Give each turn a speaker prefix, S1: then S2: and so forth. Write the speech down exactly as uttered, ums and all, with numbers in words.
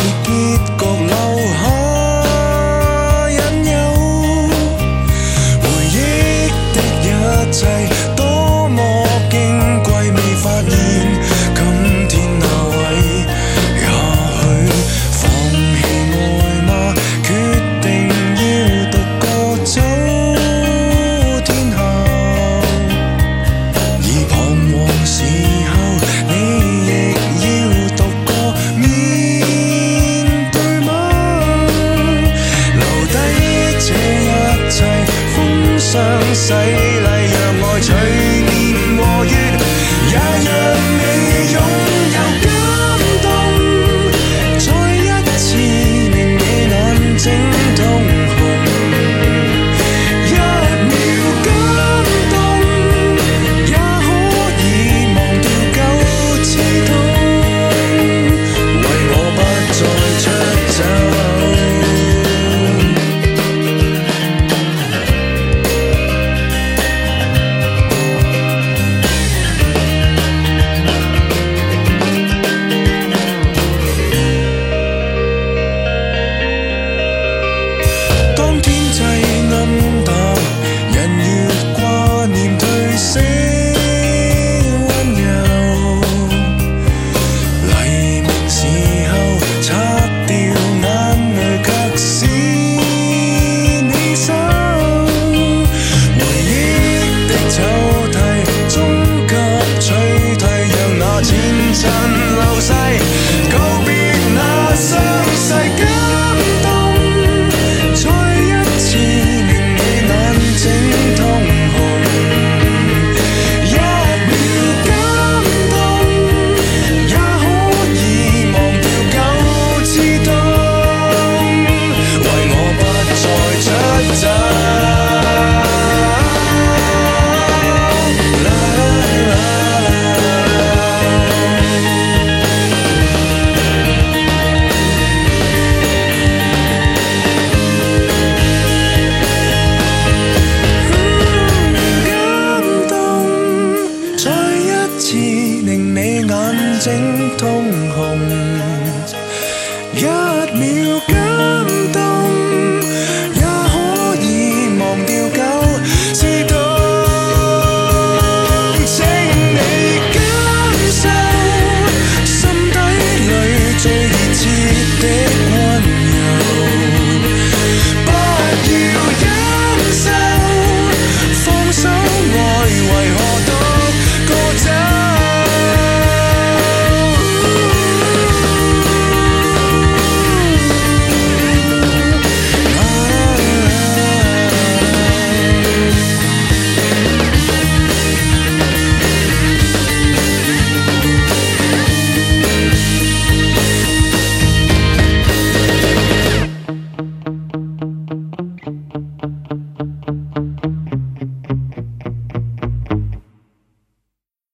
S1: 結局留下隱憂，回憶的一切多麼矜貴，未發現今天那位，也許放棄愛嗎？決定要獨個走天下，而彷徨時候你亦要獨個面對嗎？留低這一切歡相洗禮，讓愛隨年和月，也讓你擁有感動。再一次令你眼睛通紅，一秒感動，也可以忘掉舊刺痛，為我不再出走。當天際暗淡，人越掛念褪色溫柔，黎明時候擦掉眼淚，卻是你手，回憶的抽屜終給取替，讓那前塵流逝，告別那傷勢感動。再一次令你眼睛通紅，一秒感動，也可以忘掉舊刺痛，為我不再出走。啦啦感動，再一次令你眼睛通紅，一